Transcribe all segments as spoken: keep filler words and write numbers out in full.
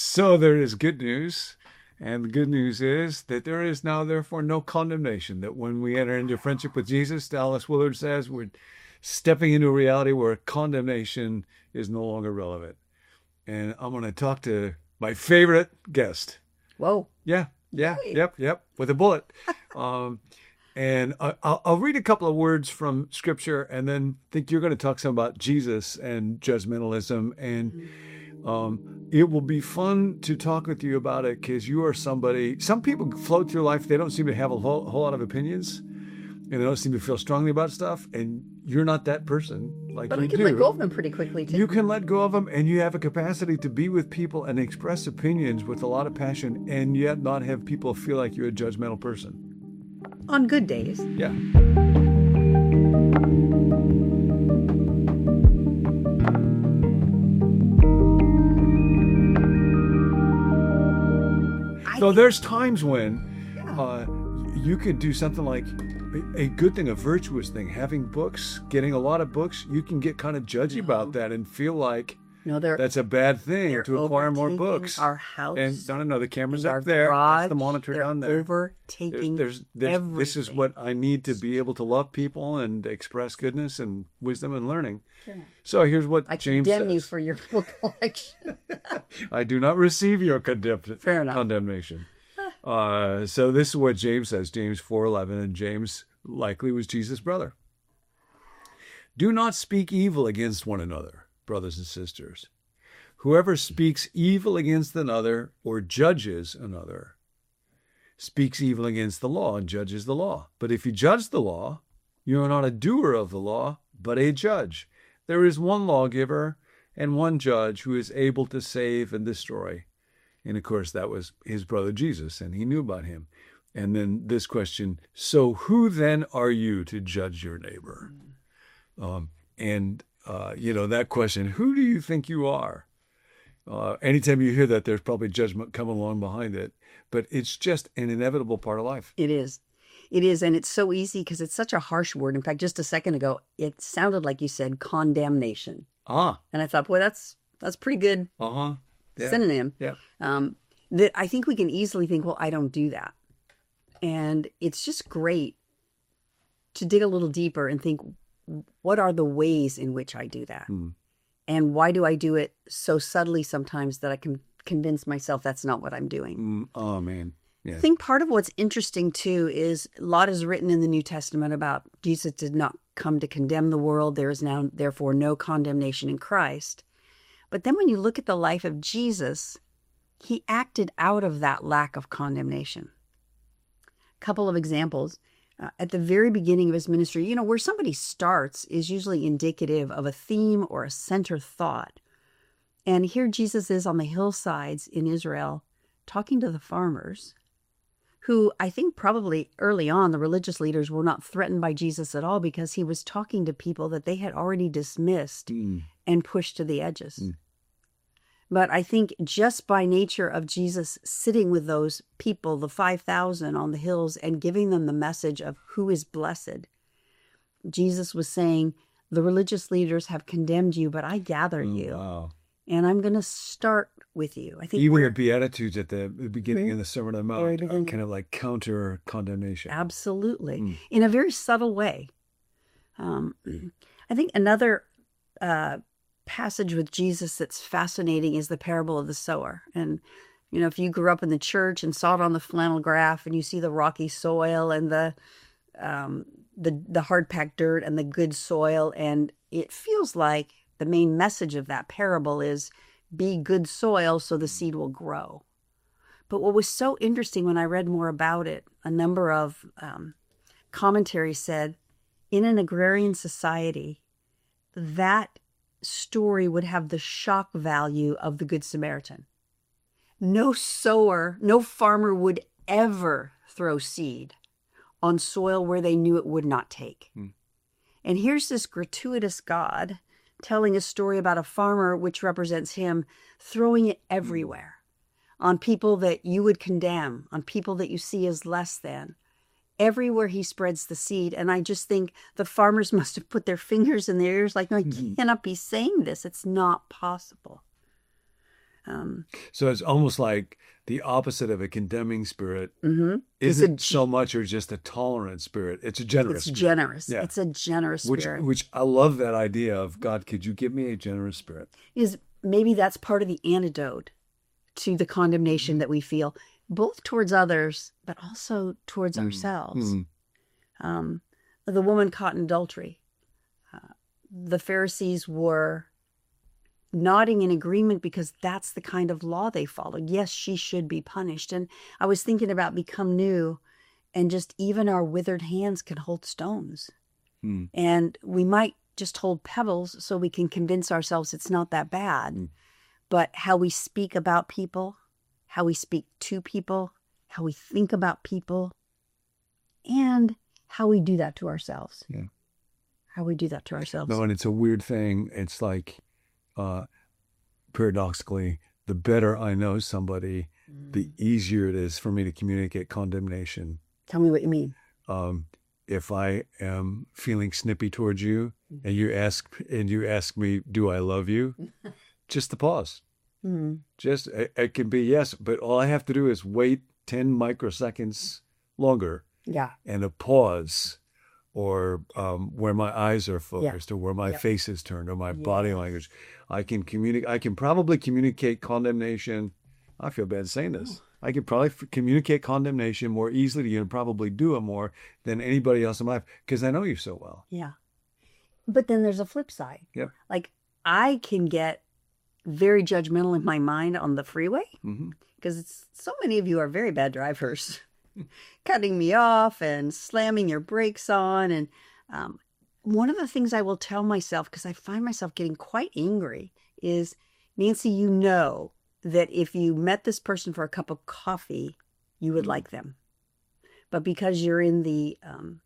So there is good news. And the good news is that there is now, therefore, no condemnation. That when we enter into friendship with Jesus, Dallas Willard says, we're stepping into a reality where condemnation is no longer relevant. And I'm going to talk to my favorite guest. Whoa. Yeah, yeah, Hey. yep, yep, with a bullet. um, and I, I'll, I'll read a couple of words from Scripture, and then think you're going to talk some about Jesus and judgmentalism. And um, it will be fun to talk with you about it because you are somebody, some people float through life, they don't seem to have a whole, whole lot of opinions, and they don't seem to feel strongly about stuff, and you're not that person. Like But you I can do. let go of them pretty quickly, too. You can let go of them, and you have a capacity to be with people and express opinions with a lot of passion, and yet not have people feel like you're a judgmental person. On good days. Yeah. I So think- there's times when yeah. uh, you could do something like a, a good thing, a virtuous thing, having books, getting a lot of books. You can get kind of judgy about that and feel like no, they're, that's a bad thing they're to acquire more overtaking books. our house. And no, no, no, the camera's and up our there. garage. That's the monitor They're down there. There's, overtaking there's, there's this is everything. what I need to be able to love people and express goodness and wisdom and learning. Sure. So here's what I James condemn says. you for your book collection. I do not receive your condemn- Fair enough. condemnation. Uh, so this is what James says, James four eleven, and James likely was Jesus' brother. Do not speak evil against one another, brothers and sisters. Whoever speaks evil against another or judges another speaks evil against the law and judges the law. But if you judge the law, you are not a doer of the law, but a judge. There is one lawgiver and one judge who is able to save and destroy. And of course, that was his brother Jesus, and he knew about him. And then this question, so who then are you to judge your neighbor? Um, and, uh, you know, that question, who do you think you are? Uh, anytime you hear that, there's probably judgment coming along behind it. But it's just an inevitable part of life. It is. It is. And it's so easy because it's such a harsh word. In fact, just a second ago, it sounded like you said condemnation. Ah, And I thought, boy, that's that's pretty good uh-huh. Yeah. synonym. Yeah. Um, that I think we can easily think, well, I don't do that. And it's just great to dig a little deeper and think, what are the ways in which I do that? Hmm. And why do I do it so subtly sometimes that I can convince myself that's not what I'm doing? Mm, oh, man. Yeah. I think part of what's interesting too is a lot is written in the New Testament about Jesus did not come to condemn the world. There is now therefore no condemnation in Christ. But then when you look at the life of Jesus, he acted out of that lack of condemnation. A couple of examples. Uh, at the very beginning of his ministry, you know, where somebody starts is usually indicative of a theme or a center thought. And here Jesus is on the hillsides in Israel talking to the farmers, who I think probably early on, the religious leaders were not threatened by Jesus at all because he was talking to people that they had already dismissed Mm. and pushed to the edges. Mm. But I think just by nature of Jesus sitting with those people, the five thousand on the hills, and giving them the message of who is blessed, Jesus was saying, the religious leaders have condemned you, but I gather Oh, you, wow. and I'm going to start with you. I think Even we're the Beatitudes at the the beginning Mhm. of the Sermon on the Very Mount are beginning. kind of like counter condemnation. absolutely, Mm. in a very subtle way. Um, I think another uh, passage with Jesus that's fascinating is the parable of the sower. And, you know, if you grew up in the church and saw it on the flannel graph and you see the rocky soil and the um, the, the hard-packed dirt and the good soil, and it feels like the main message of that parable is be good soil so the seed will grow. But what was so interesting when I read more about it, a number of um, commentaries said, in an agrarian society, that story would have the shock value of the Good Samaritan. No sower, no farmer would ever throw seed on soil where they knew it would not take. Hmm. And here's this gratuitous God telling a story about a farmer, which represents him, throwing it everywhere on people that you would condemn, on people that you see as less than. Everywhere he spreads the seed. And I just think the farmers must have put their fingers in their ears like, no, I Mhm. cannot be saying this. It's not possible. Um, So it's almost like the opposite of a condemning spirit mm-hmm. isn't so much or just a tolerant spirit. It's a generous It's spirit. generous. Yeah. It's a generous Which, spirit. which I love that idea of, God, could you give me a generous spirit? Is maybe that's part of the antidote to the condemnation that we feel, both towards others, but also towards Mm. ourselves. Mm. Um, the woman caught in adultery. Uh, the Pharisees were nodding in agreement because that's the kind of law they followed. Yes, she should be punished. And I was thinking about become new, and just even our withered hands can hold stones. Mm. And we might just hold pebbles so we can convince ourselves it's not that bad. Mm. But how we speak about people, how we speak to people, how we think about people, and how we do that to ourselves. Yeah. How we do that to ourselves. No, and it's a weird thing. It's like, uh, paradoxically, the better I know somebody, the easier it is for me to communicate condemnation. Tell me what you mean. Um, if I am feeling snippy towards you, and you ask and you ask me, "Do I love you?" Just the pause. Mm-hmm. Just it, it can be yes, but all I have to do is wait ten microseconds longer, Yeah. and a pause, or um, where my eyes are focused, or where my Yep. face is turned, or my Yes. body language. I can communicate. I can probably communicate condemnation. I feel bad saying this. I could probably f- communicate condemnation more easily to you, and probably do it more than anybody else in my life because I know you so well. Yeah. But then there's a flip side. Yep. Like I can get very judgmental in my mind on the freeway Mm-hmm. because it's so many of you are very bad drivers, cutting me off and slamming your brakes on. And um, one of the things I will tell myself, because I find myself getting quite angry, is, Nancy, you know that if you met this person for a cup of coffee, you would like them. But because you're in the um,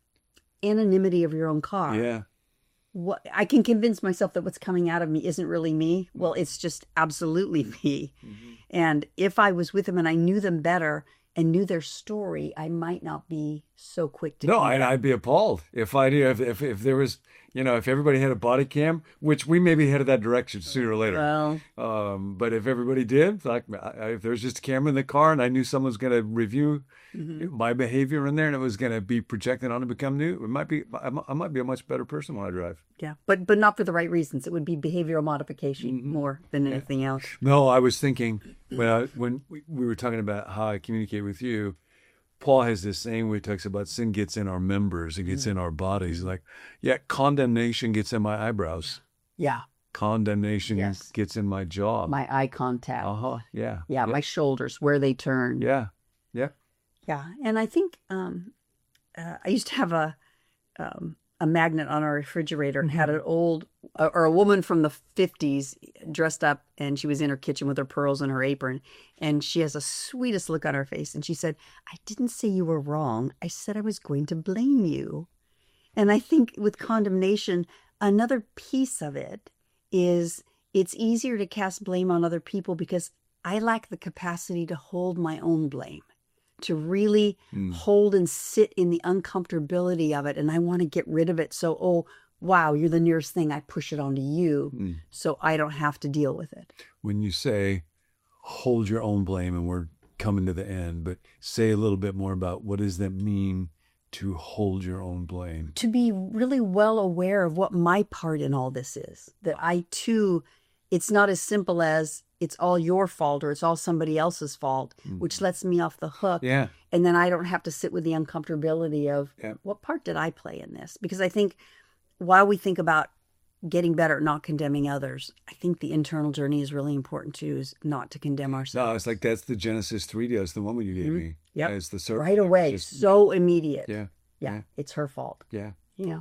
anonymity of your own car, Yeah. what I can convince myself that what's coming out of me isn't really me. Well, it's just absolutely me. Mm-hmm. And if I was with them and I knew them better and knew their story, I might not be so quick to No, condemn. I'd, I'd be appalled if I knew if, if if there was, you know, if everybody had a body cam, which we may be headed that direction sooner or later. Well, Um, but if everybody did, like I- if there was just a camera in the car and I knew someone was going to review mhm. my behavior in there and it was going to be projected on to become new, it might be I mi- I might be a much better person when I drive. yeah, but but not for the right reasons. It would be behavioral modification Mm-hmm. more than anything else. No, I was thinking when I, when we, we were talking about how I communicate with you. Paul has this saying where he talks about sin gets in our members, it gets in our bodies. Like, yeah, condemnation gets in my eyebrows. Yeah, Condemnation Yes. gets in my jaw. my eye contact. Uh huh. Yeah. yeah, my shoulders, where they turn. Yeah. Yeah. Yeah, and I think um, uh, I used to have a um, a magnet on our refrigerator and had an old uh, or a woman from the fifties dressed up, and she was in her kitchen with her pearls and her apron, and she has the sweetest look on her face, and she said, "I didn't say you were wrong. I said I was going to blame you." And I think with condemnation, another piece of it is it's easier to cast blame on other people because I lack the capacity to hold my own blame, to really Mm. hold and sit in the uncomfortability of it. And I want to get rid of it. So, oh, wow, you're the nearest thing. I push it onto you Mm. so I don't have to deal with it. When you say hold your own blame, and we're coming to the end, but say a little bit more about what does that mean to hold your own blame? To be really well aware of what my part in all this is, that I too, it's not as simple as it's all your fault or it's all somebody else's fault, which lets me off the hook. Yeah. And then I don't have to sit with the uncomfortability of Yeah. what part did I play in this? Because I think while we think about getting better at not condemning others, I think the internal journey is really important too, is not to condemn ourselves. No, it's like that's the Genesis three deal. It's the woman you gave me. Yep. It's the serpent. Right away, Just- so immediate. yeah. yeah. yeah. It's her fault. Yeah. You know.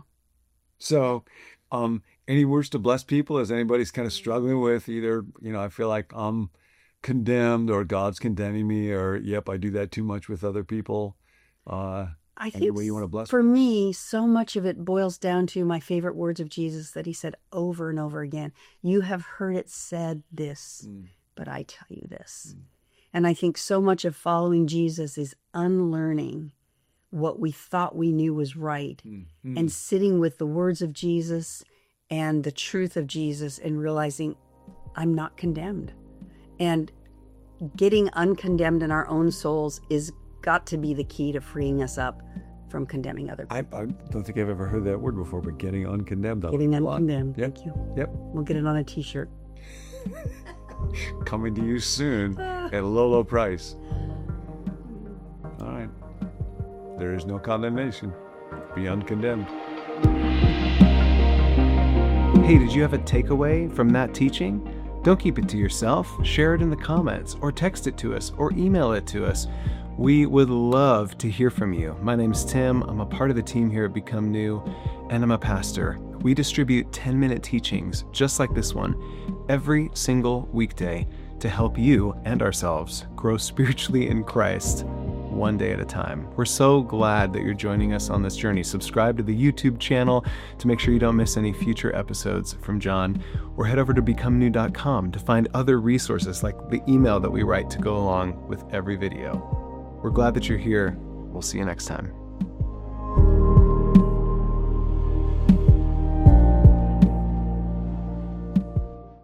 So, um, any words to bless people as anybody's kind of struggling with either, you know, I feel like I'm condemned or God's condemning me or, yep, I do that too much with other people. Uh, I Any think way you wanna bless for me, so much of it boils down to my favorite words of Jesus that he said over and over again. You have heard it said this, Mm. but I tell you this. And I think so much of following Jesus is unlearning what we thought we knew was right mm, mm. and sitting with the words of Jesus and the truth of Jesus and realizing I'm not condemned. And getting uncondemned in our own souls is got to be the key to freeing us up from condemning other people. I, I don't think I've ever heard that word before, but getting uncondemned. Getting uncondemned. Yep. Thank you. Yep. We'll get it on a t-shirt. Coming to you soon at a low, low price. All right. There is no condemnation. Be uncondemned. Hey, did you have a takeaway from that teaching? Don't keep it to yourself. Share it in the comments, or text it to us, or email it to us. We would love to hear from you. My name's Tim. I'm a part of the team here at Become New, and I'm a pastor. We distribute ten-minute teachings just like this one every single weekday to help you and ourselves grow spiritually in Christ one day at a time. We're so glad that you're joining us on this journey. Subscribe to the YouTube channel to make sure you don't miss any future episodes from John, or head over to become new dot com to find other resources like the email that we write to go along with every video. We're glad that you're here. We'll see you next time.